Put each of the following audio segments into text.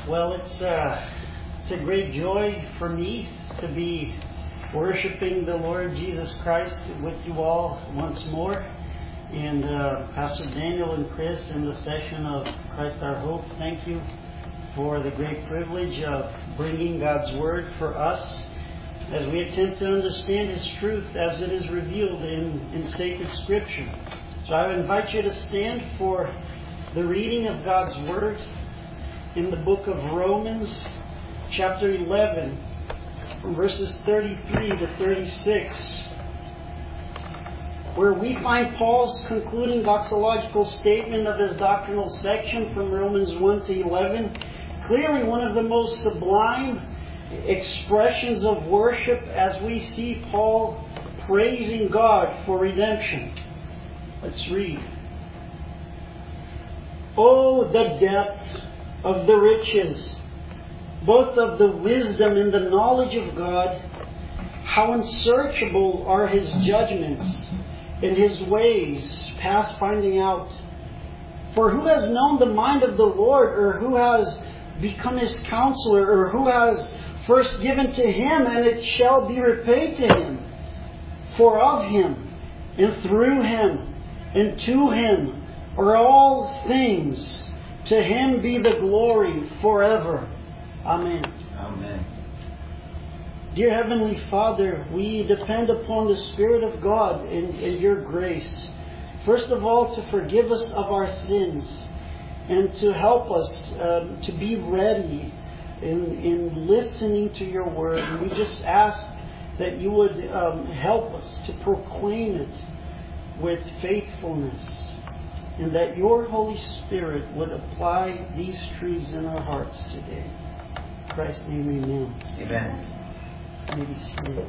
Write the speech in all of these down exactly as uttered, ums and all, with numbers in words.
Well, it's uh, it's a great joy for me to be worshiping the Lord Jesus Christ with you all once more. And uh, Pastor Daniel and Chris in the session of Christ Our Hope, thank you for the great privilege of bringing God's Word for us as we attempt to understand His truth as it is revealed in, in sacred Scripture. So I invite you to stand for the reading of God's Word in the book of Romans, chapter eleven, from verses thirty-three to thirty-six, where we find Paul's concluding doxological statement of his doctrinal section from Romans one to eleven, clearly one of the most sublime expressions of worship as we see Paul praising God for redemption. Let's read. Oh, the depth of the riches, both of the wisdom and the knowledge of God! How unsearchable are His judgments, and His ways past finding out. For who has known the mind of the Lord, or who has become His counselor, or who has first given to Him, and it shall be repaid to Him? For of Him, and through Him, and to Him are all things. To Him be the glory forever. Amen. Amen. Dear Heavenly Father, we depend upon the Spirit of God and, and Your grace. First of all, to forgive us of our sins and to help us um, to be ready in, in listening to Your Word. And we just ask that You would um, help us to proclaim it with faithfulness, and that Your Holy Spirit would apply these truths in our hearts today. In Christ's name, amen. Amen. May be seated.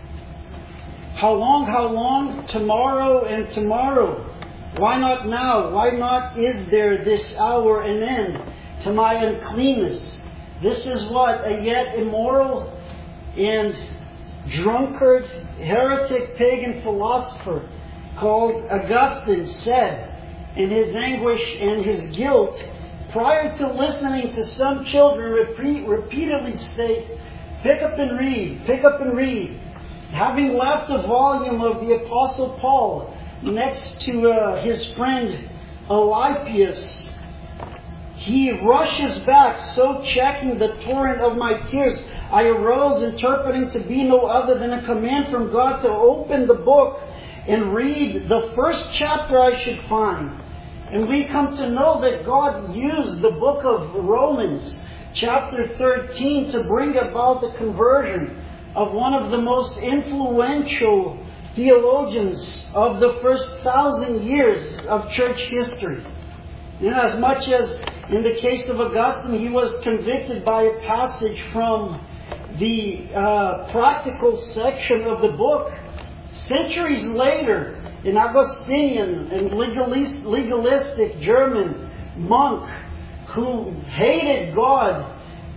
How long, how long? Tomorrow and tomorrow. Why not now? Why not is there this hour an end to my uncleanness? This is what a yet immoral and drunkard, heretic, pagan philosopher called Augustine said in his anguish and his guilt, prior to listening to some children repeat, repeatedly state, pick up and read, pick up and read. Having left the volume of the Apostle Paul next to uh, his friend Alypius, he rushes back, so checking the torrent of my tears, I arose, interpreting to be no other than a command from God to open the book and read the first chapter I should find. And we come to know that God used the book of Romans, chapter thirteen, to bring about the conversion of one of the most influential theologians of the first thousand years of church history. And as much as in the case of Augustine, he was convicted by a passage from the uh, practical section of the book, centuries later, an Augustinian and legalist, legalistic German monk who hated God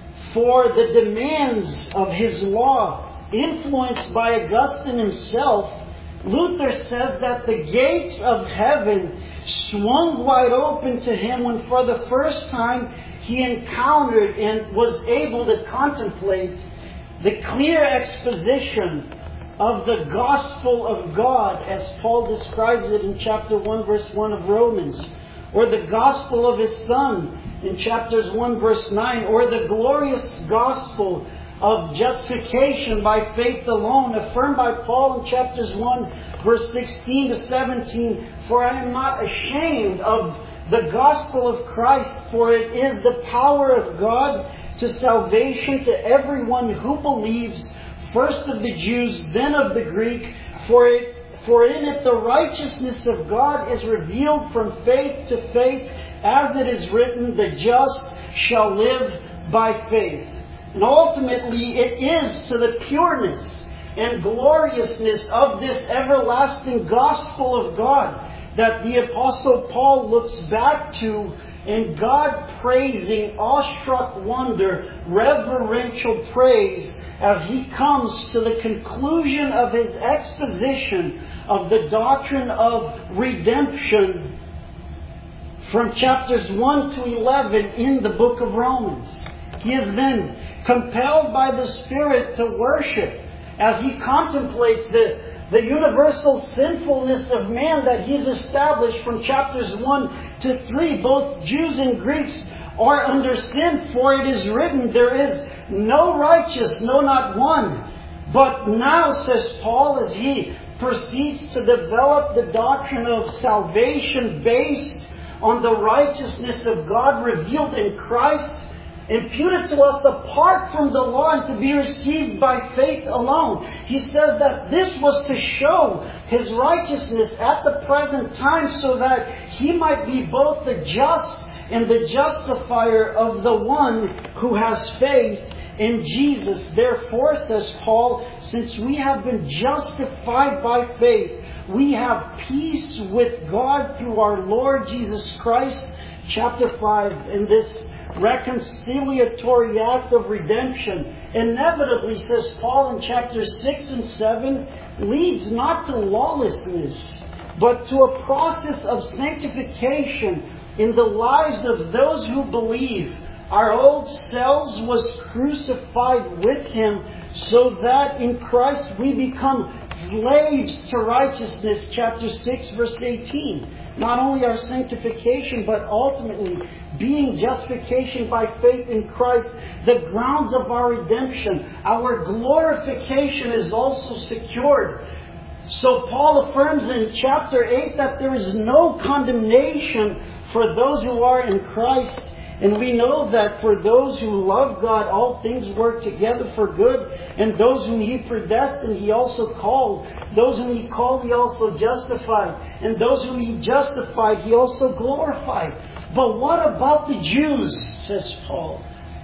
for the demands of his law, influenced by Augustine himself, Luther says that the gates of heaven swung wide open to him when for the first time he encountered and was able to contemplate the clear exposition of the gospel of God, as Paul describes it in chapter one, verse one of Romans, or the gospel of His Son in chapters one, verse nine, or the glorious gospel of justification by faith alone, affirmed by Paul in chapters one, verse sixteen to seventeen, for I am not ashamed of the gospel of Christ, for it is the power of God to salvation to everyone who believes, first of the Jews, then of the Greek, for it, for in it the righteousness of God is revealed from faith to faith, as it is written, the just shall live by faith. And ultimately it is to the pureness and gloriousness of this everlasting gospel of God that the Apostle Paul looks back to, in God praising, awestruck wonder, reverential praise, as he comes to the conclusion of his exposition of the doctrine of redemption from chapters one to eleven in the book of Romans. He has been compelled by the Spirit to worship as he contemplates the, the universal sinfulness of man that he's established from chapters one to three. Both Jews and Greeks are under sin, for it is written, there is no righteous, no, not one. But now, says Paul, as he proceeds to develop the doctrine of salvation based on the righteousness of God revealed in Christ, imputed to us apart from the law and to be received by faith alone. He says that this was to show His righteousness at the present time so that He might be both the just and the justifier of the one who has faith in Jesus. Therefore, says Paul, since we have been justified by faith, we have peace with God through our Lord Jesus Christ. Chapter five, in this reconciliatory act of redemption, inevitably, says Paul in chapters six and seven, leads not to lawlessness, but to a process of sanctification in the lives of those who believe. Our old selves was crucified with Him, so that in Christ we become slaves to righteousness. Chapter six, verse eighteen. Not only our sanctification, but ultimately being justification by faith in Christ, the grounds of our redemption. Our glorification is also secured. So Paul affirms in chapter eight that there is no condemnation for those who are in Christ. And we know that for those who love God, all things work together for good. And those whom He predestined, He also called. Those whom He called, He also justified. And those whom He justified, He also glorified. But what about the Jews, says Paul?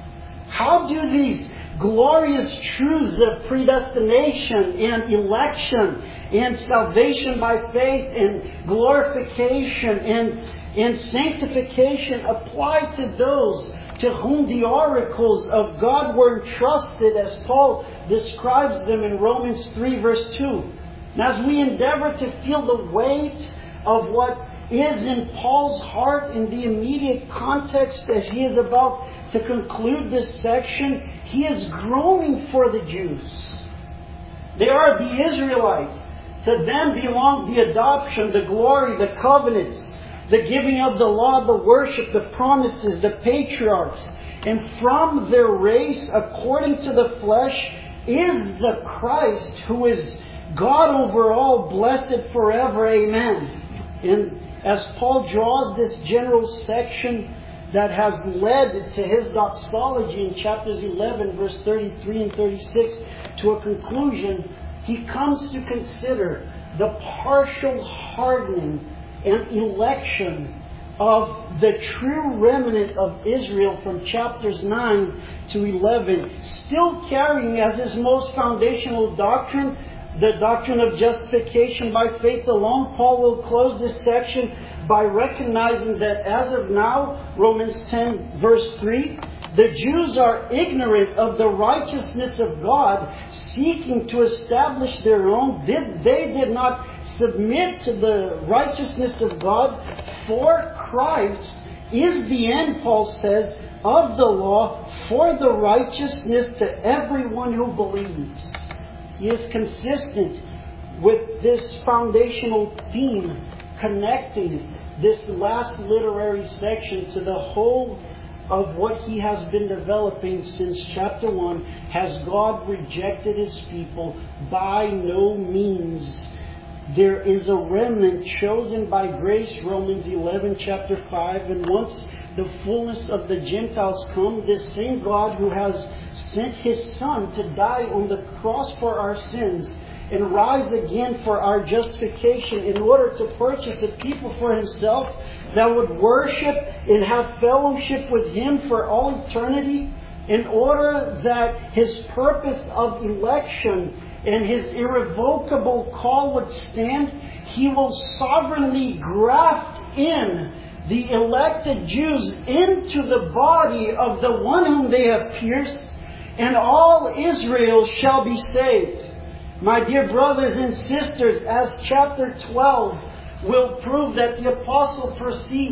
How do these glorious truths of predestination and election and salvation by faith and glorification and and sanctification apply to those to whom the oracles of God were entrusted, as Paul describes them in Romans three, verse two? And as we endeavor to feel the weight of what is in Paul's heart in the immediate context as he is about to conclude this section, he is groaning for the Jews. They are the Israelites. To them belong the adoption, the glory, the covenants, the giving of the law, the worship, the promises, the patriarchs. And from their race, according to the flesh, is the Christ, who is God over all, blessed forever. Amen. And as Paul draws this general section that has led to his doxology in chapters eleven, verse thirty-three and thirty-six, to a conclusion, he comes to consider the partial hardening and election of the true remnant of Israel from chapters nine to eleven, still carrying as his most foundational doctrine the doctrine of justification by faith alone. Paul will close this section by recognizing that as of now, Romans ten verse three, the Jews are ignorant of the righteousness of God, seeking to establish their own. Did, they did not submit to the righteousness of God, for Christ is the end, Paul says, of the law for the righteousness to everyone who believes. He is consistent with this foundational theme, connecting this last literary section to the whole of what he has been developing since chapter one. Has God rejected His people? By no means. There is a remnant chosen by grace, Romans eleven, chapter five. And once the fullness of the Gentiles come, this same God who has sent His Son to die on the cross for our sins and rise again for our justification in order to purchase a people for Himself that would worship and have fellowship with Him for all eternity, in order that His purpose of election and His irrevocable call would stand, He will sovereignly graft in the elected Jews into the body of the one whom they have pierced, and all Israel shall be saved. My dear brothers and sisters, as chapter twelve will prove that the apostle proceeds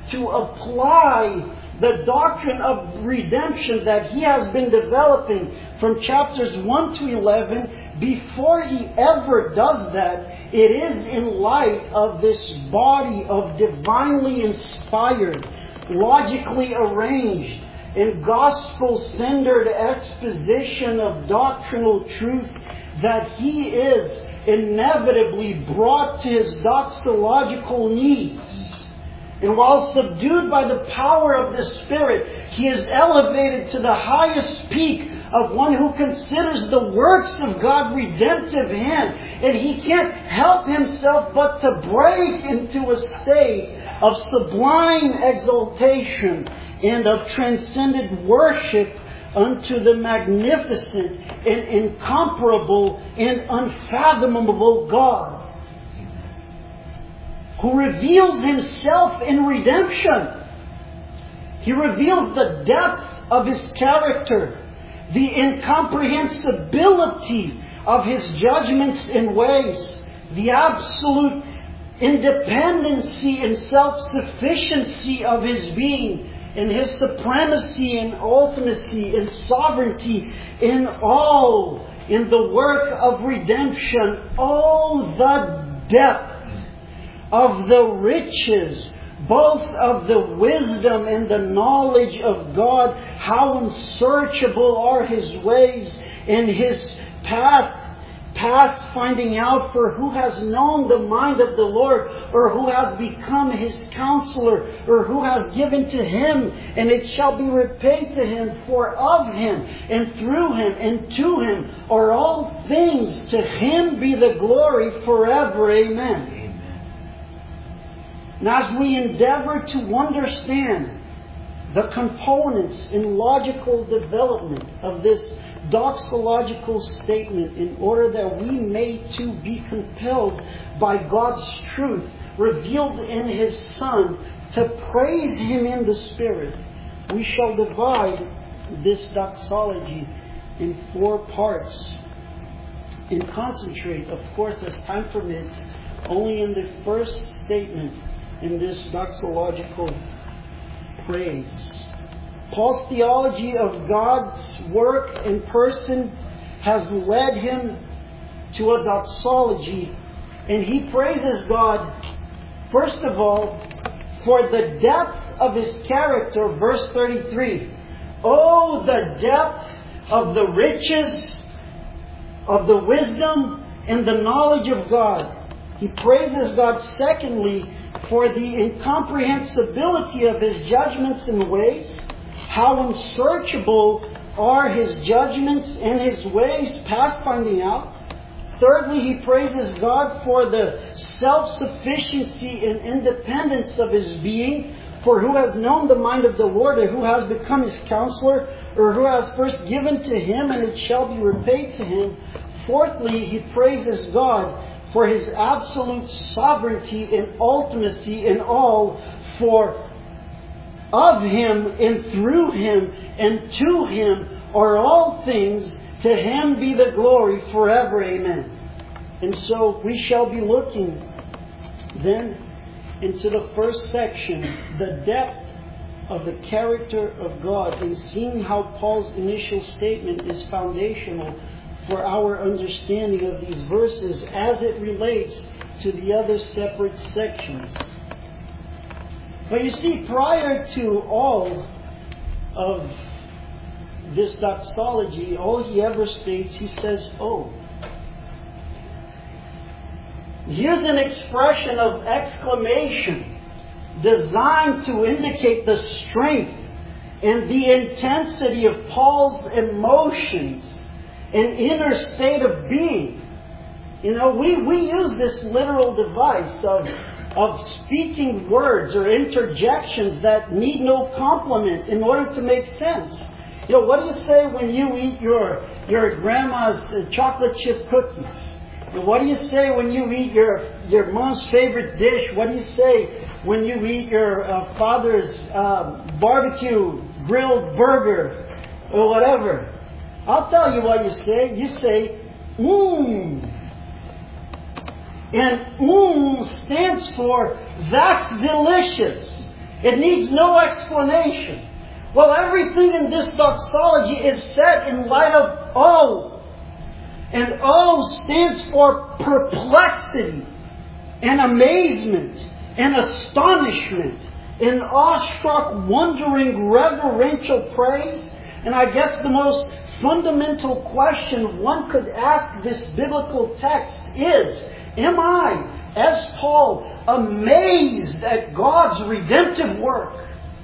to apply the doctrine of redemption that he has been developing from chapters one to eleven, before he ever does that, it is in light of this body of divinely inspired, logically arranged, and gospel-centered exposition of doctrinal truth that he is inevitably brought to his doxological needs. And while subdued by the power of the Spirit, he is elevated to the highest peak of one who considers the works of God's redemptive hand. And he can't help himself but to break into a state of sublime exaltation and of transcendent worship unto the magnificent and incomparable and unfathomable God, who reveals himself in redemption. He reveals the depth of his character, the incomprehensibility of his judgments and ways, the absolute independency and self-sufficiency of his being, and his supremacy and ultimacy and sovereignty in all, in the work of redemption. Oh, the depth of the riches, both of the wisdom and the knowledge of God. How unsearchable are his ways, and his path past finding out. For who has known the mind of the Lord, or who has become his counselor, or who has given to him, and it shall be repaid to him. For of him, and through him, and to him are all things. To him be the glory forever. Amen. And as we endeavor to understand the components in logical development of this doxological statement, in order that we may too be compelled by God's truth revealed in His Son to praise Him in the Spirit, we shall divide this doxology in four parts and concentrate, of course, as time permits, only in the first statement in this doxological praise. Paul's theology of God's work and person has led him to a doxology, and he praises God, first of all, for the depth of His character. Verse thirty-three. Oh, the depth of the riches of the wisdom and the knowledge of God. He praises God, secondly, for the incomprehensibility of His judgments and ways. How unsearchable are His judgments and His ways past finding out. Thirdly, he praises God for the self-sufficiency and independence of His being. For who has known the mind of the Lord, or who has become His counselor, or who has first given to Him, and it shall be repaid to Him. Fourthly, he praises God for His absolute sovereignty and ultimacy in all. For of Him, and through Him, and to Him are all things. To Him be the glory forever. Amen. And so we shall be looking then into the first section, the depth of the character of God, and seeing how Paul's initial statement is foundational for our understanding of these verses as it relates to the other separate sections. But you see, prior to all of this doxology, all he ever states, he says, oh. Here's an expression of exclamation designed to indicate the strength and the intensity of Paul's emotions and inner state of being. You know, we, we use this literal device of, of speaking words or interjections that need no complement in order to make sense. You know, what do you say when you eat your, your grandma's uh, chocolate chip cookies? What do you say when you eat your, your mom's favorite dish? What do you say when you eat your uh, father's uh, barbecue grilled burger or whatever? I'll tell you what you say. You say, mmm. And mmm stands for, that's delicious. It needs no explanation. Well, everything in this doxology is said in light of O. And O stands for perplexity and amazement and astonishment and awestruck, wondering, reverential praise. And I guess the most fundamental question one could ask this biblical text is, am I, as Paul, amazed at God's redemptive work?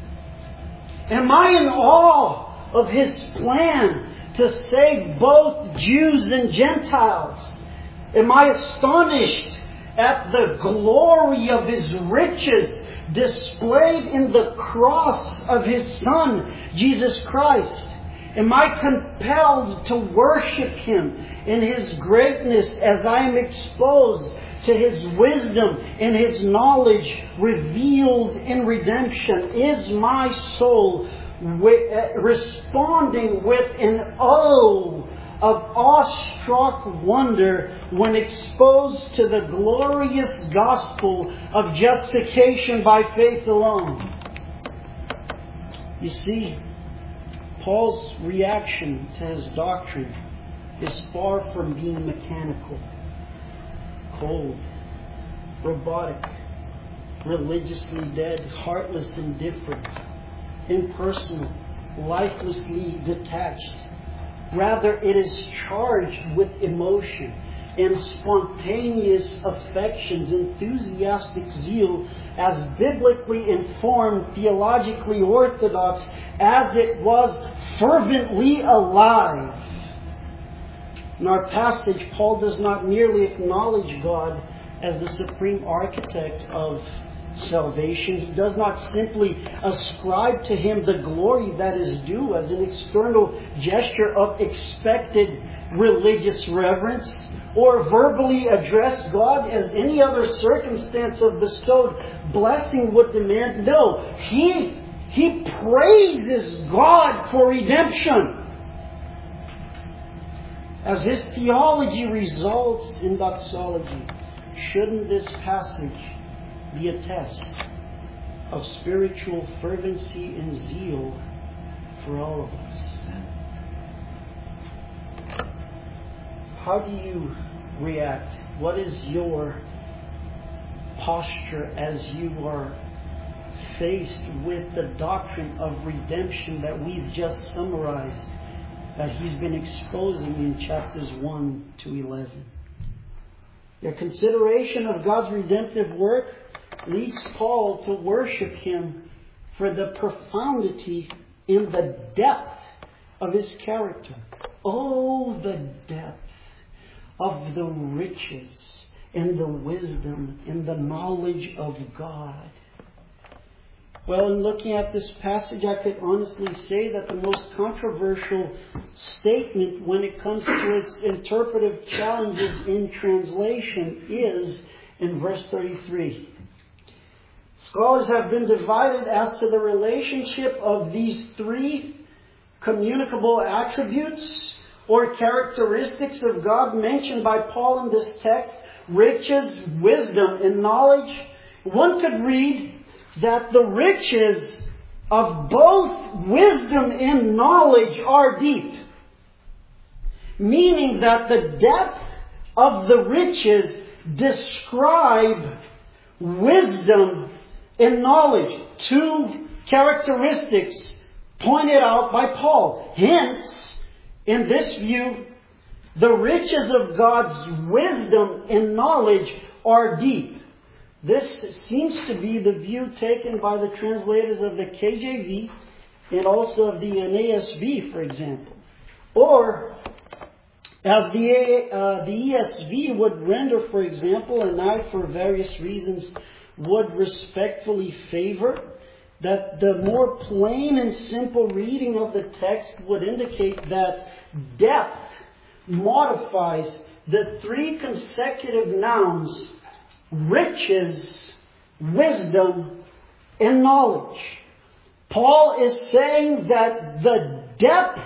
Am I in awe of His plan to save both Jews and Gentiles? Am I astonished at the glory of His riches displayed in the cross of His Son, Jesus Christ? Am I compelled to worship Him in His greatness as I am exposed to His wisdom and His knowledge revealed in redemption? Is my soul responding with an O of awestruck wonder when exposed to the glorious gospel of justification by faith alone? You see, Paul's reaction to his doctrine is far from being mechanical, cold, robotic, religiously dead, heartless, indifferent, impersonal, lifelessly detached. Rather, it is charged with emotion and spontaneous affections, enthusiastic zeal, as biblically informed, theologically orthodox as it was fervently alive. In our passage, Paul does not merely acknowledge God as the supreme architect of salvation. He does not simply ascribe to Him the glory that is due as an external gesture of expected religious reverence, or verbally address God as any other circumstance of bestowed blessing would demand. No, he, he praises God for redemption. As his theology results in doxology, shouldn't this passage be a test of spiritual fervency and zeal for all of us? How do you react? What is your posture as you are faced with the doctrine of redemption that we've just summarized, that he's been exposing in chapters one to eleven? Your consideration of God's redemptive work leads Paul to worship Him for the profundity and the depth of His character. Oh, the depth of the riches and the wisdom and the knowledge of God. Well, in looking at this passage, I could honestly say that the most controversial statement when it comes to its interpretive challenges in translation is in verse thirty-three. Scholars have been divided as to the relationship of these three communicable attributes or characteristics of God mentioned by Paul in this text: riches, wisdom, and knowledge. One could read that the riches of both wisdom and knowledge are deep, meaning that the depth of the riches describe wisdom and knowledge, two characteristics pointed out by Paul. Hence, in this view, the riches of God's wisdom and knowledge are deep. This seems to be the view taken by the translators of the K J V and also of the N A S B, for example. Or, as the, uh, the E S V would render, for example, and I, for various reasons, would respectfully favor, that the more plain and simple reading of the text would indicate that depth modifies the three consecutive nouns: riches, wisdom, and knowledge. Paul is saying that the depth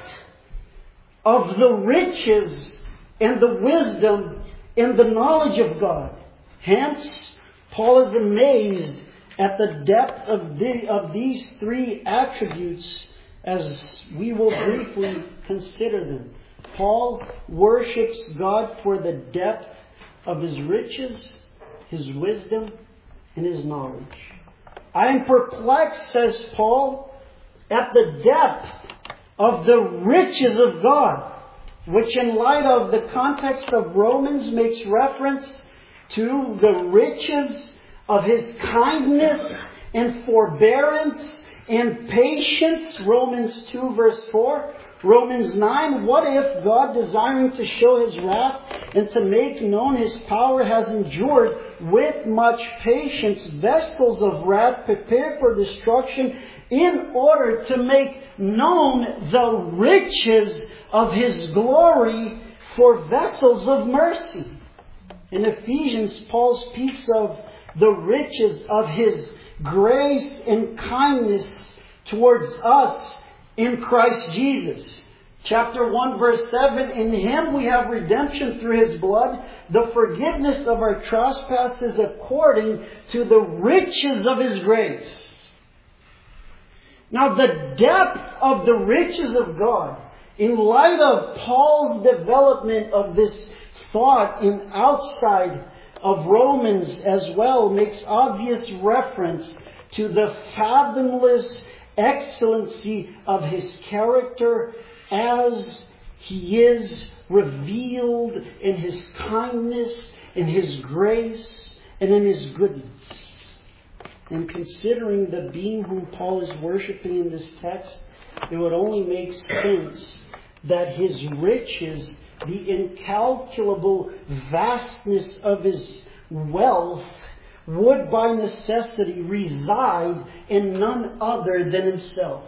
of the riches and the wisdom and the knowledge of God. Hence, Paul is amazed at the depth of, the, of these three attributes as we will briefly consider them. Paul worships God for the depth of His riches, His wisdom, and His knowledge. I am perplexed, says Paul, at the depth of the riches of God, which in light of the context of Romans makes reference to the riches of His kindness and forbearance and patience. Romans two verse four. Romans nine, what if God, desiring to show His wrath and to make known His power, has endured with much patience vessels of wrath prepared for destruction, in order to make known the riches of His glory for vessels of mercy. In Ephesians, Paul speaks of the riches of His grace and kindness towards us in Christ Jesus. Chapter one verse seven, in Him we have redemption through His blood, the forgiveness of our trespasses according to the riches of His grace. Now the depth of the riches of God, in light of Paul's development of this thought in outside of Romans as well, makes obvious reference to the fathomless excellency of His character as He is revealed in His kindness, in His grace, and in His goodness. And considering the being whom Paul is worshiping in this text, it would only make sense that His riches, the incalculable vastness of His wealth, would by necessity reside in none other than Himself.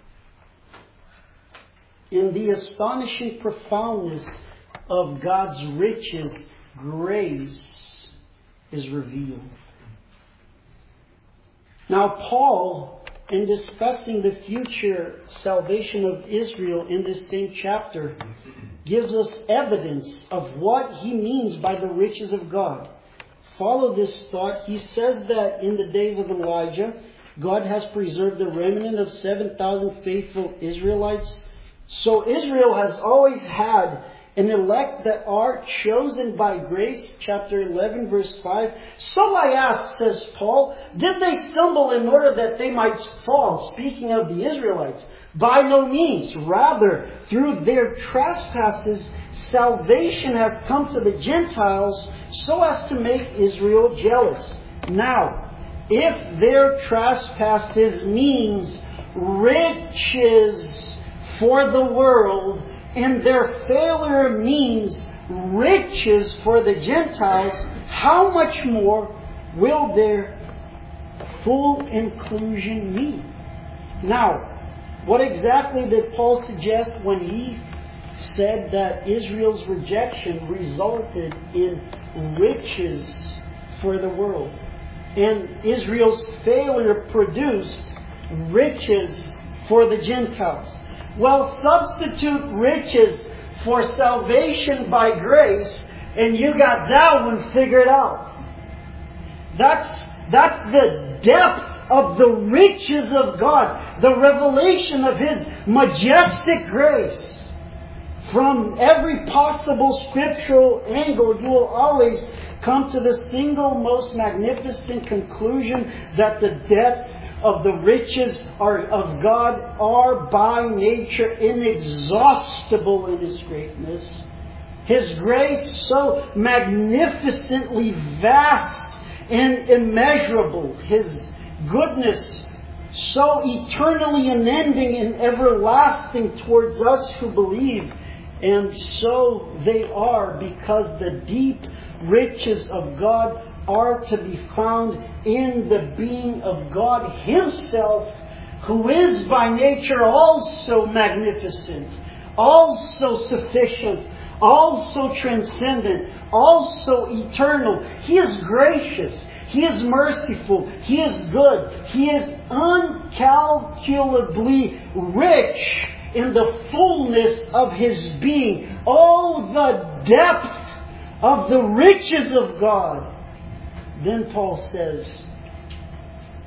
In the astonishing profoundness of God's riches, grace is revealed. Now Paul, in discussing the future salvation of Israel in this same chapter, gives us evidence of what he means by the riches of God. Follow this thought. He says that in the days of Elijah, God has preserved a remnant of seven thousand faithful Israelites. So Israel has always had an elect that are chosen by grace. Chapter eleven verse five. So I ask, says Paul, did they stumble in order that they might fall? Speaking of the Israelites. By no means. Rather, through their trespasses, salvation has come to the Gentiles so as to make Israel jealous. Now, if their trespasses means riches for the world, and their failure means riches for the Gentiles, how much more will their full inclusion mean? Now, what exactly did Paul suggest when he said that Israel's rejection resulted in riches for the world, and Israel's failure produced riches for the Gentiles? Well, substitute riches for salvation by grace, and you got that one figured out. That's, that's the depth of the riches of God, the revelation of His majestic grace. From every possible scriptural angle, you will always come to the single most magnificent conclusion that the depth of the riches are, of God are by nature inexhaustible in His greatness. His grace so magnificently vast and immeasurable. His goodness so eternally unending and everlasting towards us who believe. And so they are, because the deep riches of God are to be found in the being of God Himself, who is by nature also magnificent, also sufficient, also transcendent, also eternal. He is gracious. He is merciful. He is good. He is uncalculably rich in the fullness of His being. Oh, the depth of the riches of God. Then Paul says,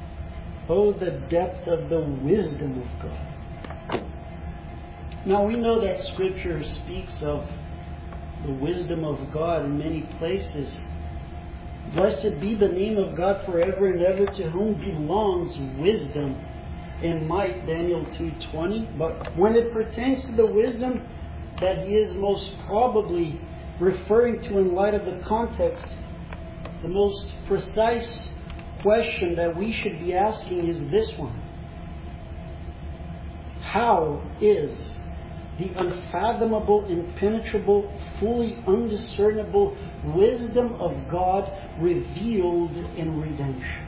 Oh, the depth of the wisdom of God. Now we know that Scripture speaks of the wisdom of God in many places. Blessed be the name of God forever and ever, to whom belongs wisdom and might, Daniel two twenty. But when it pertains to the wisdom that he is most probably referring to in light of the context, the most precise question that we should be asking is this one: how is the unfathomable, impenetrable, fully undiscernible wisdom of God revealed in redemption?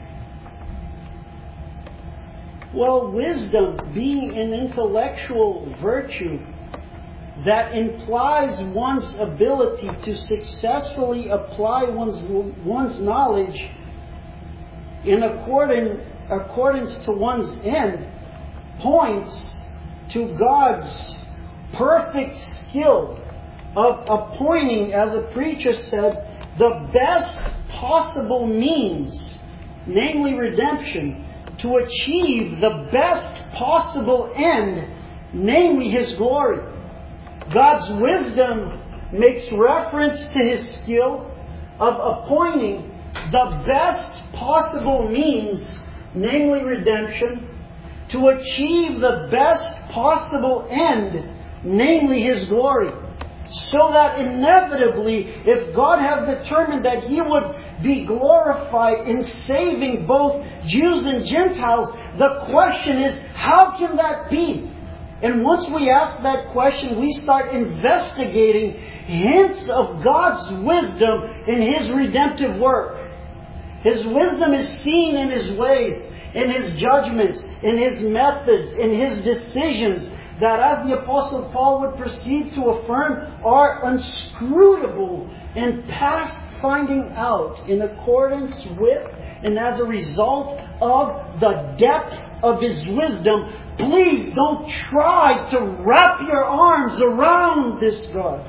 Well, wisdom being an intellectual virtue that implies one's ability to successfully apply one's, one's knowledge in accordance, accordance to one's end, points to God's perfect skill of appointing, as a preacher said, the best possible means, namely redemption, to achieve the best possible end, namely His glory. God's wisdom makes reference to His skill of appointing the best possible means, namely redemption, to achieve the best possible end, namely His glory. So that inevitably, if God has determined that He would be glorified in saving both Jews and Gentiles, the question is, how can that be? And once we ask that question, we start investigating hints of God's wisdom in His redemptive work. His wisdom is seen in His ways, in His judgments, in His methods, in His decisions, that, as the Apostle Paul would proceed to affirm, are unscrutable and past finding out, in accordance with and as a result of the depth of His wisdom. Please don't try to wrap your arms around this God.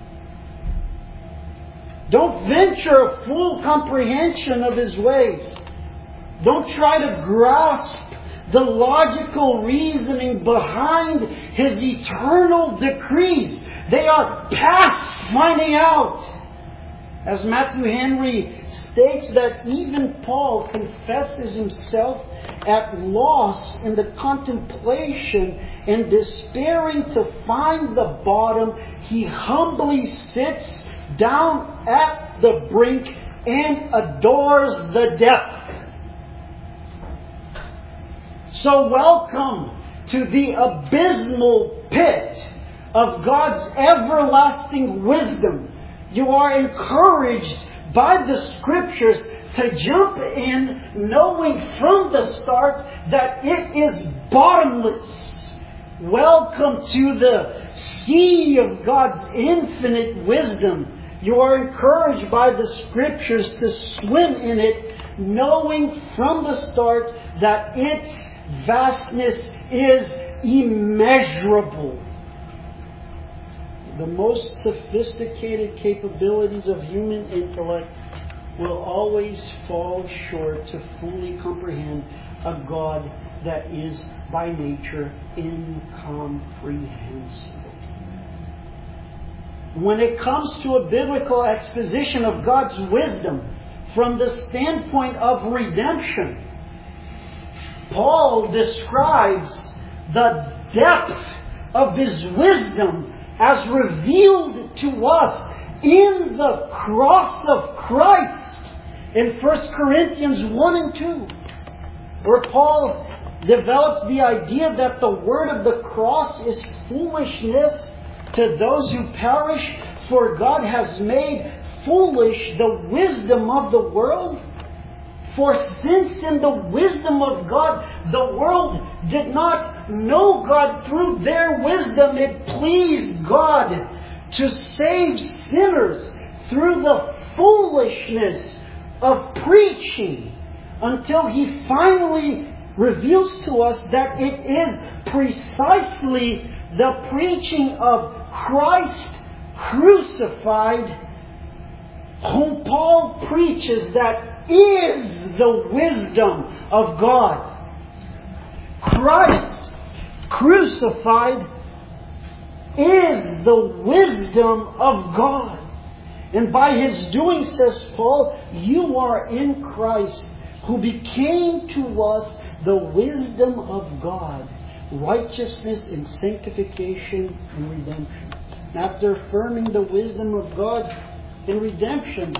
Don't venture a full comprehension of His ways. Don't try to grasp the logical reasoning behind His eternal decrees. They are past finding out. As Matthew Henry states, that even Paul confesses himself at loss in the contemplation and despairing to find the bottom, he humbly sits down at the brink and adores the depth. So welcome to the abysmal pit of God's everlasting wisdom. You are encouraged by the Scriptures to jump in, knowing from the start that it is bottomless. Welcome to the sea of God's infinite wisdom. You are encouraged by the Scriptures to swim in it, knowing from the start that its vastness is immeasurable. The most sophisticated capabilities of human intellect will always fall short to fully comprehend a God that is by nature incomprehensible. When it comes to a biblical exposition of God's wisdom from the standpoint of redemption, Paul describes the depth of His wisdom as revealed to us in the cross of Christ in First Corinthians one and two, where Paul develops the idea that the word of the cross is foolishness to those who perish, for God has made foolish the wisdom of the world. For since in the wisdom of God the world did not know God through their wisdom, it pleased God to save sinners through the foolishness of preaching, until He finally reveals to us that it is precisely the preaching of Christ crucified, whom Paul preaches, that is the wisdom of God. Christ crucified is the wisdom of God. And by His doing, says Paul, you are in Christ, who became to us the wisdom of God, righteousness and sanctification and redemption. After affirming the wisdom of God in redemption,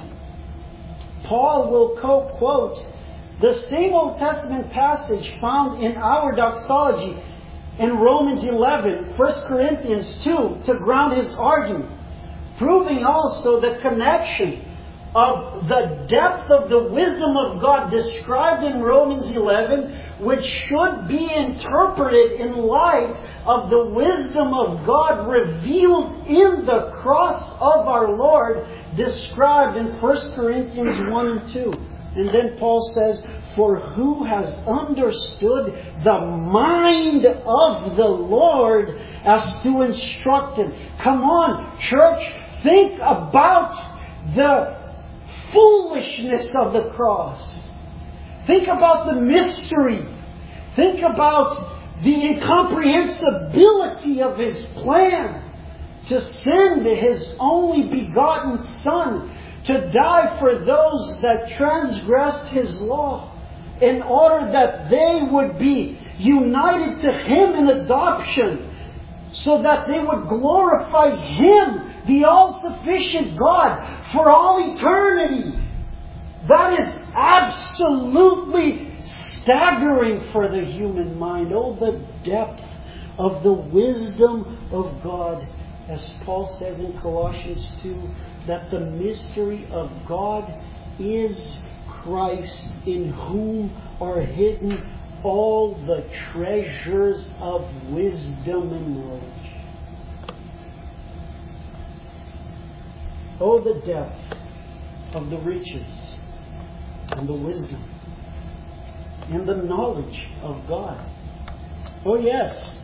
Paul will quote the same Old Testament passage found in our doxology in Romans eleven, First Corinthians two, to ground his argument, proving also the connection of the depth of the wisdom of God described in Romans eleven, which should be interpreted in light of the wisdom of God revealed in the cross of our Lord, described in First Corinthians one and two. And then Paul says, for who has understood the mind of the Lord as to instruct him? Come on, church, think about the foolishness of the cross. Think about the mystery. Think about the incomprehensibility of His plan to send His only begotten Son to die for those that transgressed His law, in order that they would be united to Him in adoption, so that they would glorify Him, the all-sufficient God, for all eternity. That is absolutely staggering for the human mind. Oh, the depth of the wisdom of God. As Paul says in Colossians two, that the mystery of God is Christ, in whom are hidden all the treasures of wisdom and knowledge. Oh, the depth of the riches and the wisdom and the knowledge of God. Oh, yes.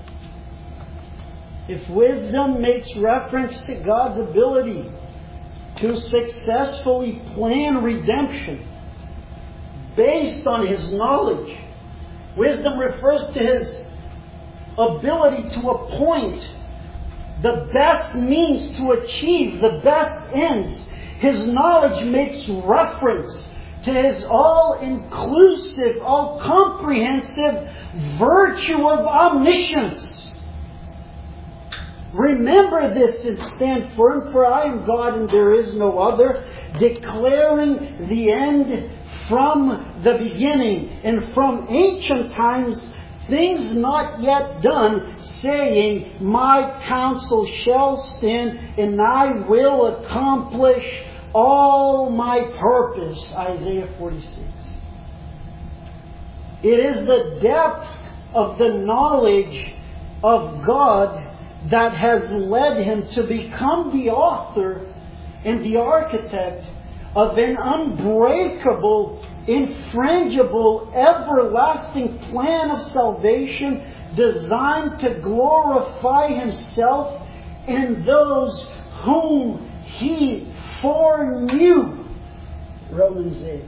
If wisdom makes reference to God's ability to successfully plan redemption based on His knowledge, wisdom refers to His ability to appoint the best means to achieve the best ends. His knowledge makes reference to His all-inclusive, all-comprehensive virtue of omniscience. Remember this and stand firm, for I am God and there is no other, declaring the end from the beginning, and from ancient times things not yet done, saying, my counsel shall stand, and I will accomplish all my purpose. Isaiah forty-six. It is the depth of the knowledge of God that has led Him to become the author and the architect of an unbreakable, infrangible, everlasting plan of salvation designed to glorify Himself and those whom He foreknew. Romans eight.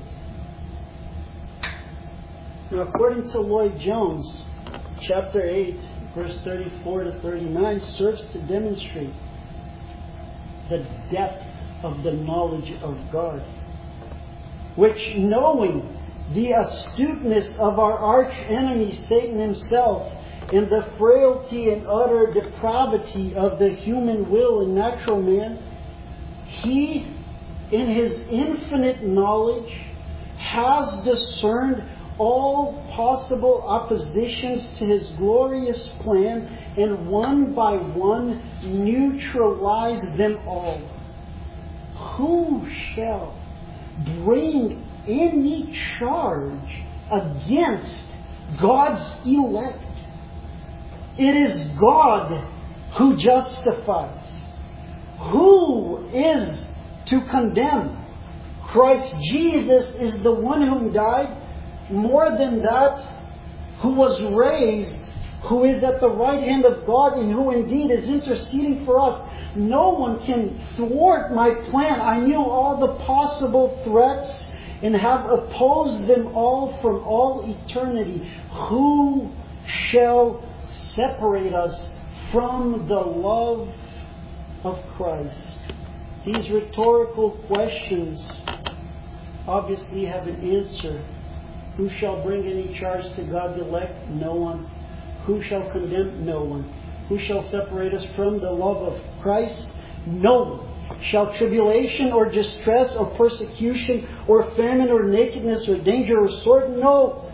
Now, according to Lloyd Jones, chapter eight, verse thirty-four to thirty-nine, serves to demonstrate the depth of the knowledge of God, which, knowing the astuteness of our arch enemy Satan himself, and the frailty and utter depravity of the human will and natural man, He, in His infinite knowledge, has discerned all possible oppositions to His glorious plan, and one by one neutralized them all. Who shall bring any charge against God's elect? It is God who justifies. Who is to condemn? Christ Jesus is the one who died. More than that, who was raised, who is at the right hand of God, and who indeed is interceding for us. No one can thwart my plan. I knew all the possible threats and have opposed them all from all eternity. Who shall separate us from the love of Christ? These rhetorical questions obviously have an answer. Who shall bring any charge to God's elect? No one. Who shall condemn? No one. Who shall separate us from the love of Christ? No one. Shall tribulation or distress or persecution or famine or nakedness or danger or sword? No.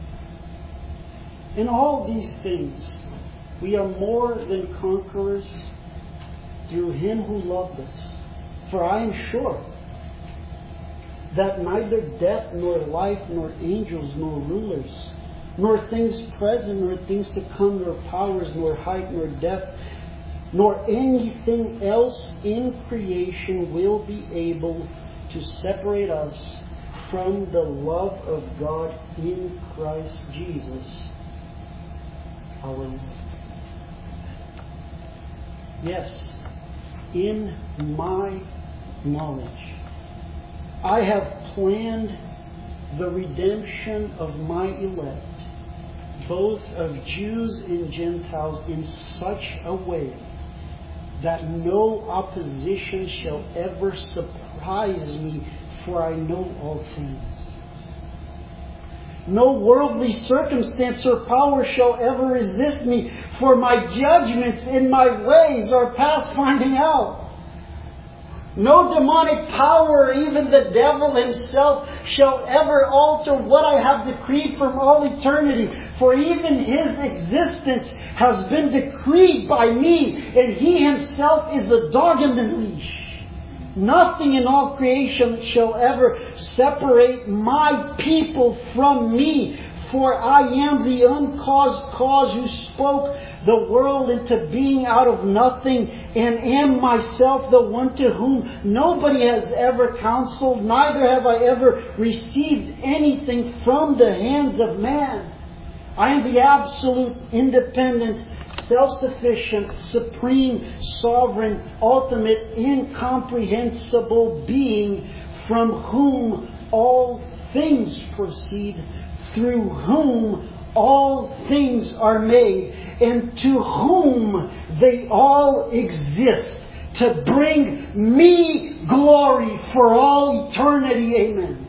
In all these things, we are more than conquerors through Him who loved us. For I am sure that neither death, nor life, nor angels, nor rulers, nor things present, nor things to come, nor powers, nor height, nor depth, nor anything else in creation will be able to separate us from the love of God in Christ Jesus, our Lord. Yes, in my knowledge, I have planned the redemption of my elect, both of Jews and Gentiles, in such a way that no opposition shall ever surprise me, for I know all things. No worldly circumstance or power shall ever resist me, for my judgments and my ways are past finding out. No demonic power, even the devil himself, shall ever alter what I have decreed from all eternity. For even his existence has been decreed by me, and he himself is a dog in the leash. Nothing in all creation shall ever separate my people from me. For I am the uncaused cause who spoke the world into being out of nothing, and am myself the one to whom nobody has ever counseled, neither have I ever received anything from the hands of man. I am the absolute, independent, self-sufficient, supreme, sovereign, ultimate, incomprehensible being, from whom all things proceed, through whom all things are made, and to whom they all exist, to bring me glory for all eternity. Amen.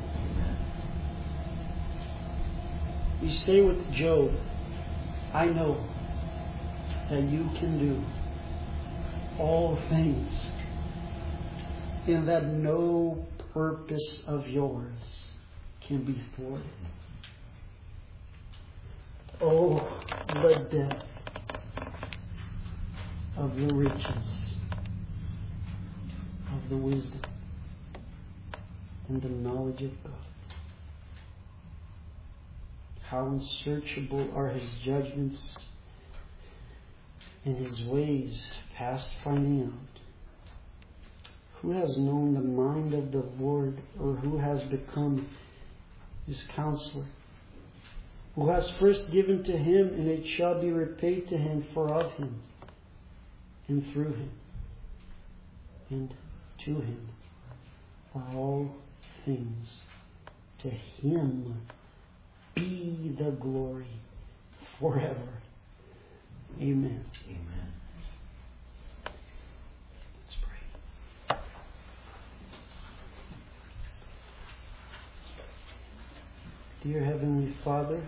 You say with Job, I know that you can do all things, and that no purpose of yours can be thwarted. Oh, the depth of the riches of the wisdom and the knowledge of God. How unsearchable are His judgments and His ways past finding out. Who has known the mind of the Lord, or who has become His counselor? Who has first given to Him, and it shall be repaid to Him, for of Him, and through Him, and to Him are all things. To Him be the glory forever. Amen. Amen. Let's pray. Dear Heavenly Father,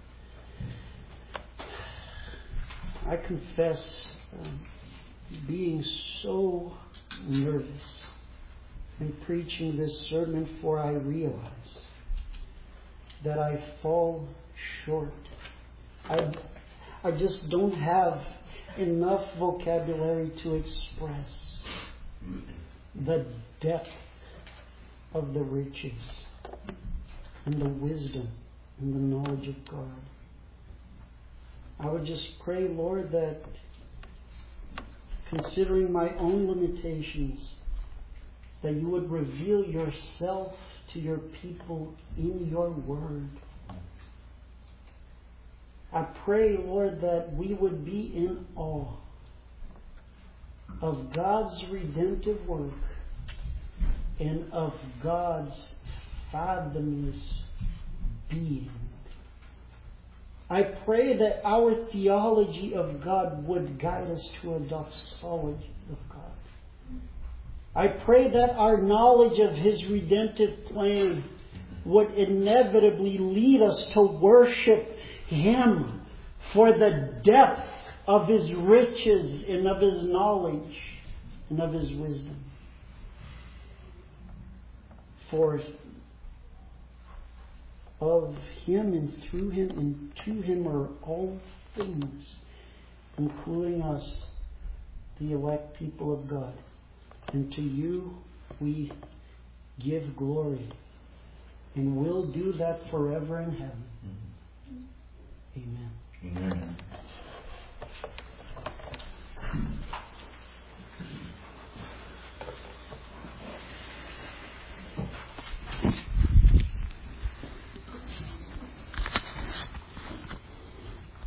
I confess um, being so nervous in preaching this sermon, for I realize that I fall short. I, I just don't have enough vocabulary to express the depth of the riches and the wisdom and the knowledge of God. I would just pray, Lord, that considering my own limitations, that you would reveal yourself to your people in your word. I pray, Lord, that we would be in awe of God's redemptive work and of God's fathomless being. I pray that our theology of God would guide us to a doxology of God. I pray that our knowledge of His redemptive plan would inevitably lead us to worship Him for the depth of His riches and of His knowledge and of His wisdom. For of Him and through Him and to Him are all things, including us, the elect people of God. And to You we give glory, and will do that forever in heaven.